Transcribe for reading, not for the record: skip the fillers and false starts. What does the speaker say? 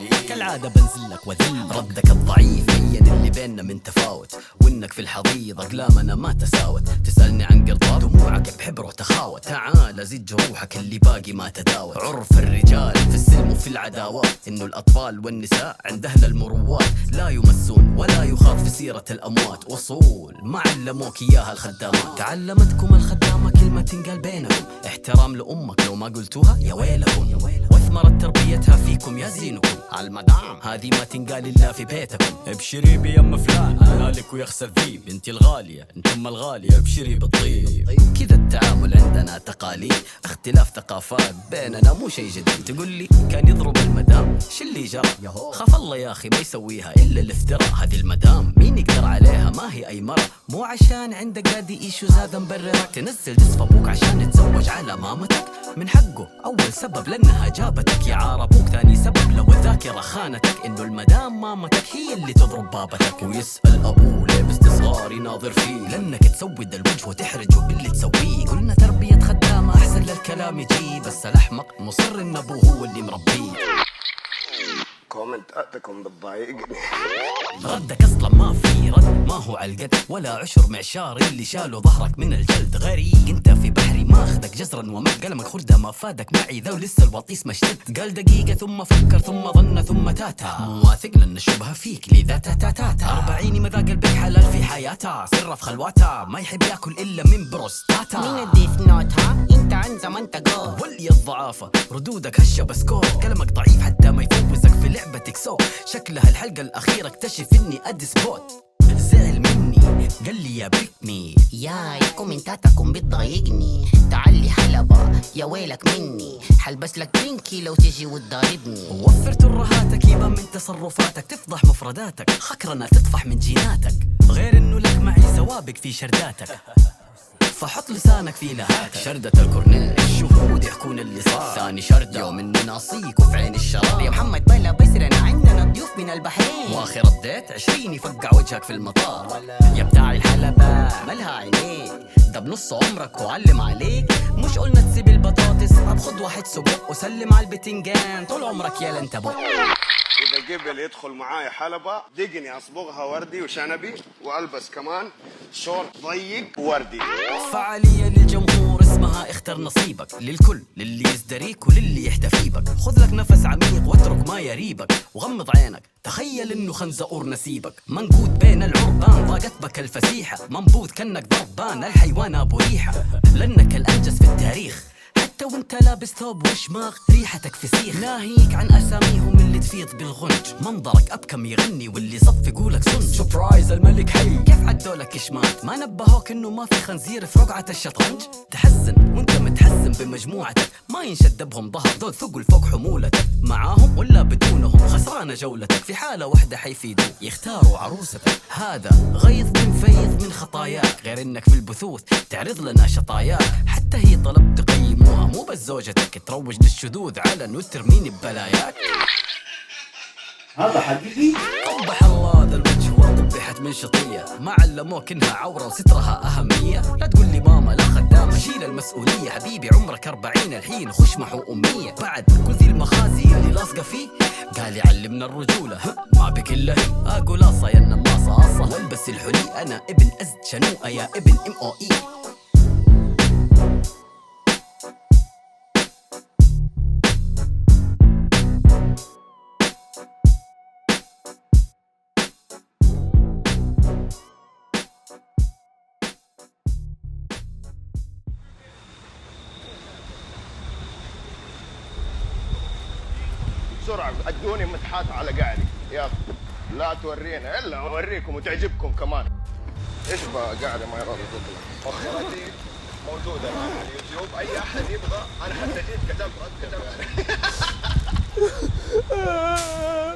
كالعادة بنزلك وذل ردك الضعيف بين اللي بيننا من تفاوت، وانك في الحضيض اقلامنا ما تساوت. تسألني عن قرطاب دموعك بحبر وتخاوت، تعال زد جروحك اللي باقي ما تداوت. عرف الرجال في السلم وفي العداوات، انه الاطفال والنساء عند اهل المروات لا يمسون ولا يخاض في سيرة الاموات. اصول ما علموك اياها الخدامات، تعلمتكم الخدامة كلمة تنقال بينكم، احترام لامك لو ما قلتوها يا ويلكم، واثمرت تربيتها فيكم يا زينكم. عالمدام هذه ما تنقال الا في بيتكم. ابشري بيم فلان انا لك ويخسى الذيب، انت الغالية انت ام الغالية ابشري بالطيب. كذا التعامل عندنا تقاليد، اختلاف ثقافات بيننا مو شي جديد. تقول لي كان يضرب المدام شو اللي جرى؟ خاف الله يا اخي ما يسويها الا الافتراء. هذه المدام مين يقدر عليها ما هي اي مرة، مو عشان عندك قادي ايشوز هذا مبررك تنزل جسم ابوك عشان يتزوج على مامتك. من حقه اول سبب لانها جابتك يا عار ابوك، ثاني سبب لو الذاكرة خانتك انه المدام مامتك هي اللي تضرب بابتك. ويسأل ابوه ليه باستصغار يناظر فيه، لانك تسود الوجه وتحرجه باللي تسويه. قلنا تربية خدامة احسن للكلام يجي، بس الاحمق مصر ان ابوه هو اللي مربيه. كومنتاتكم بتضايقني. ردك اصلا ما في رد، ما هو عالقد ولا عشر معشار اللي شالوا ظهرك من الجلد. غريق انت في بحري ما اخذك جزرا ومد، قلمك خردة ما فادك معي ذا ولسه الوطيس ما اشتد. قال دقيقة ثم فكر ثم ظن ثم تاتا، مو واثق لان الشبهة فيك لذا تاتا. 40 مذاق البك حلال في حياتها، سر في خلواتها ما يحب ياكل الا من بروستاتا. مين الديث نوت ها؟ انت عن زمان تقول ولي الضعافة ردودك هشة بسكور، كلامك ضعيف حتى ما يفوزك في لعبة تكسوك. شكلها الحلقة الأخيرة اكتشف إني أدس بوت، زعل مني قال لي يا بيكني. ياي كومنتاتكم بتضايقني، تعالي حلبة يا ويلك مني، حلبس لك بينكي لو تجي وتضاربني. وفرت الرهاتك يبان من تصرفاتك، تفضح مفرداتك خكرنا تطفح من جيناتك، غير إنه لك معي سوابق في شرداتك. فحط لسانك في لهاتك، شردة الكورنيش الشهود يحكون اللي صار. ثاني شردة يوم اني ناصيك وفي عين الشرار. يا محمد بلا بسرنا عندنا ضيوف من البحرين، واخي رديت 20 يفقع وجهك في المطار. يا بتاع الحلبة ملها عينيك، ده بنص عمرك وعلم عليك. مش قلنا تسيب البطاطس، طب خد واحد سجق وسلم على البتنجان، طول عمرك يا لنت بق. إذا قبل يدخل معاي حلبة دقني أصبغها وردي وشنبي، وألبس كمان شورت ضيق وردي. فعالية للجمهور اسمها اختر نصيبك، للكل للي يزدريك وللي يحتفي بك. خذ لك نفس عميق واترك ما يريبك، وغمض عينك تخيل انه خنزقور نسيبك. منقود بين العربان ضاقت بك الفسيحة، منبوذ كأنك ضربان الحيوان ابو ريحة، لانك الانجز في التاريخ حتى وانت لابس ثوب وشماغ ريحتك فسيخ. ناهيك عن اساميهم اللي تفيض بالغنج، منظرك ابكم يغني واللي صف يقولك سنج. سبرايز الملك حي كيف عدولك اشمات، ما نبهوك انه ما في خنزير في رقعة الشطرنج. تحزن وانت متحزن بمجموعتك، ما ينشد بهم ظهر ذول ثقل فوق حمولتك. معاهم ولا بدونهم خسرانة جولتك، في حالة واحدة حيفيدوك يختاروا عروستك. هذا غيظ من فيض من خطاياك، غير انك في البثوث تعرض لنا شطاياك. حتى هي طلب تقيموها مو بس زوجتك، تروج للشذوذ علن وترميني ببلاياك. هذا حقيقي؟ قبح الله ذا الوجه وقبحت من شطية، ما علموك انها عورة وسترها اهمية. لا تقول لي ماما لا خدامة شيل المسؤولية، حبيبي عمرك 40 الحين خش محو امية. بعد كل ذي المخازي اللي لاصقة فيه قال يعلمنا الرجولة ما بك الا هي. اقول اصا يا النماصة اصا والبس الحلي، انا ابن ازد شنوءة يا ابن MOE. بسرعة ادوني مدحات على قعري، يلا لا تورينا الا اوريكم وتعجبكم كمان. ايش بقى قعري ما يراضي تطلع. مؤخراتي موجودة على اليوتيوب، اي احد يبغى، انا حتى جيت كتبت